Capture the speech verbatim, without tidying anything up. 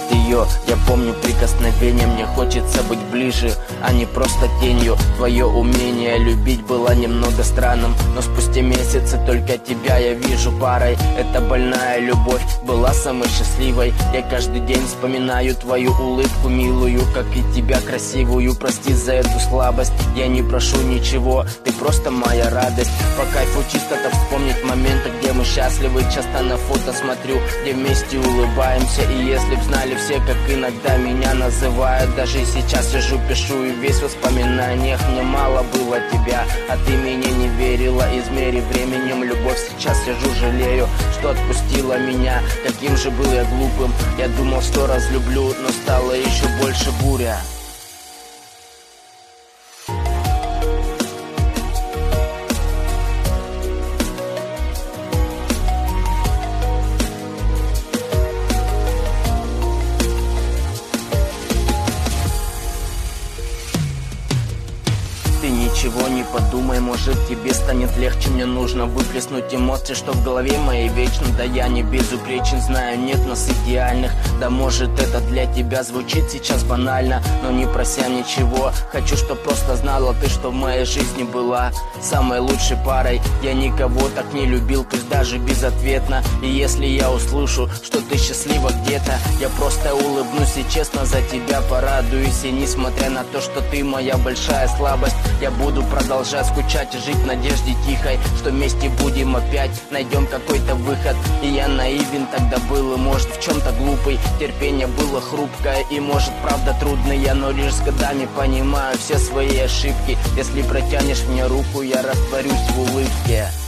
ее. Я помню прикосновение, мне хочется быть ближе, а не просто тенью. Твое умение любить было немного странным, но спустя месяцы только тебя я вижу парой. Эта больная любовь была самой счастливой. Я каждый день вспоминаю твою улыбку милую, как и тебя красивую. Прости за эту слабость, я не прошу ничего, ты просто моя радость. По кайфу чисто так вспомнить моменты, где мы счастливы. Часто на фото смотрю, где вместе улыбаемся. И если б знали все, как иногда меня называют, даже сейчас сижу, пишу и весь в воспоминаниях. Мне мало было тебя, а ты мне не верила. Измери временем любовь, сейчас сижу, жалею, что отпустила меня. Каким же был я глупым, я думал, что разлюблю, но стало еще больше буря. Ты ничего не подумай, может тебе станет легче. Мне нужно выплеснуть эмоции, что в голове моей вечно. Да я не безупречен, знаю, нет нас идеальных. Да может это для тебя звучит сейчас банально, но не прося ничего, хочу, чтоб просто знала ты, что в моей жизни была самой лучшей парой. Я никого так не любил, пусть даже безответно. И если я услышу, что ты счастлива где-то, я просто улыбнусь и честно за тебя порадуюсь. И несмотря на то, что ты моя большая слабость, я буду продолжать скучать и жить в надежде тихой, что вместе будем опять, найдем какой-то выход. И я наивен тогда был, и может в чем-то глупый. Терпение было хрупкое и может правда трудное, но лишь с годами понимаю все свои ошибки. Если протянешь мне руку, я растворюсь в улыбке.